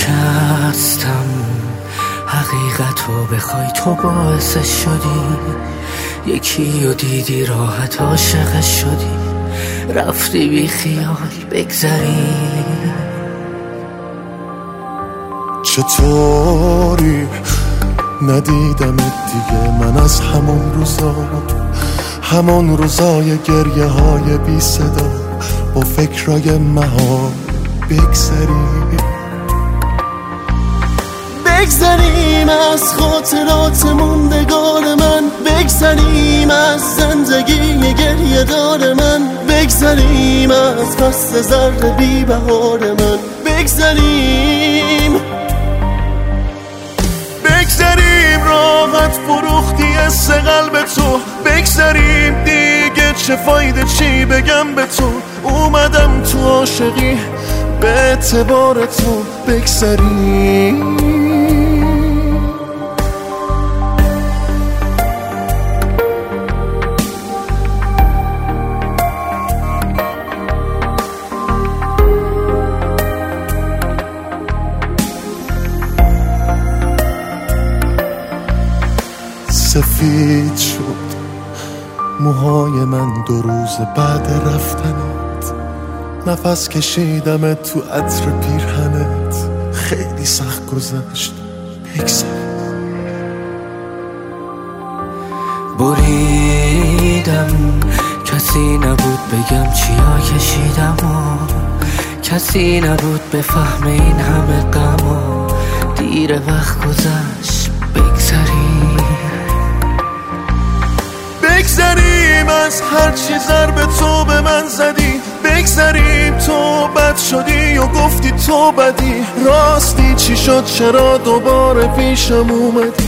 شکستم حقیقتو بخوای تو باعثش شدی، یکی و دیدی راحت عاشقش شدی، رفتی بی خیال بگذری. چطوری ندیدمت دیگه من از همون روزای گریه های بی صدا با فکرای مها بگذریم از خاطرات موندگار من، بگذریم از زندگی گریه دار من، بگذریم از فصل زرد بی بهار من، بگذریم راحت فروختی از قلب تو، بگذریم دیگه چه فایده چی بگم به تو، اومدم تو عاشقی به اعتبار تو، بگذریم سفید شد موهای من 2 روز بعد رفتنت، نفس کشیدم تو عطر پیرهنت، خیلی سخت گذشت بریدم کسی نبود بگم چیا کشیدم و کسی نبود بفهم این همه غم و دیر وقت گذشت. بگذریم از هر چی ضرب تو به من زدی، بگذریم تو بد شدی و گفتی تو بدی، راستی چی شد چرا دوباره پیشم اومدی،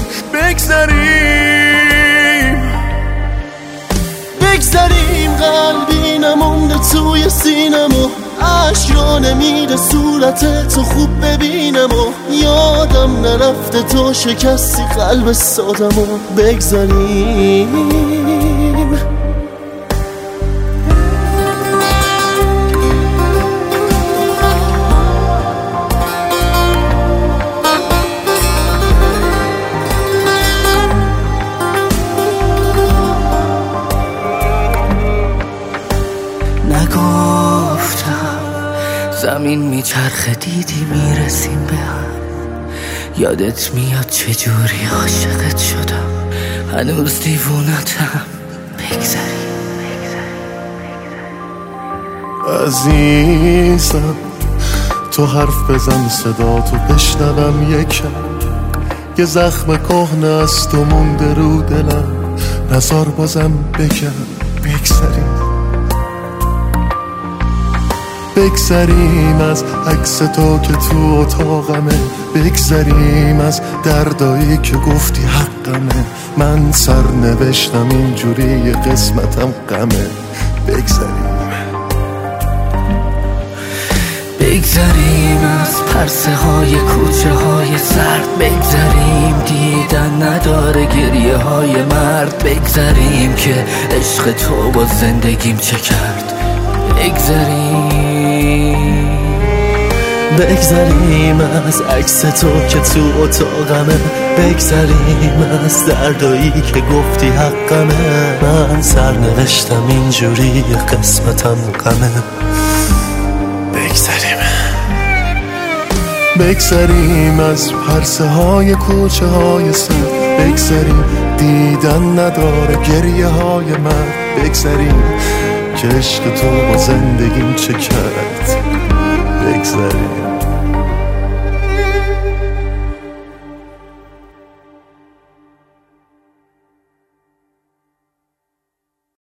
بگذریم قلبی نمونده توی سینم و اشیا نمیره صورت تو خوب ببینم و یادم نرفته تو شکستی قلب سادم و بگذریم نگفتم زمین میچرخه دیدی میرسیم به هم، یادت میاد چجوری عاشقت شدم، هنوز دیوونتم، بگذریم عزیزم تو حرف بزن صدا تو بشنوم یکم، یه زخم کهنه است و مونده رو دلم، نزار بازم بگم بگذریم از عکس تو که تو اتاقمه، بگذریم از دردایی که گفتی حقمه، من سر نوشتم اینجوری قسمتم غمه، بگذریم از پرسه های کوچه های سرد، بگذریم دیدن نداره گریه های مرد، بگذریم که عشق تو با زندگیم چه کرد، بگذریم از عکس تو که تو اتاقمه، بگذریم از دردایی که گفتی حقمه، من سر نوشتم اینجوری قسمتم غمه، بگذریم از پرسه های کوچه های سر، بگذریم دیدن نداره گریه های من، بگذریم که عشق تو با زندگیم چه کرد،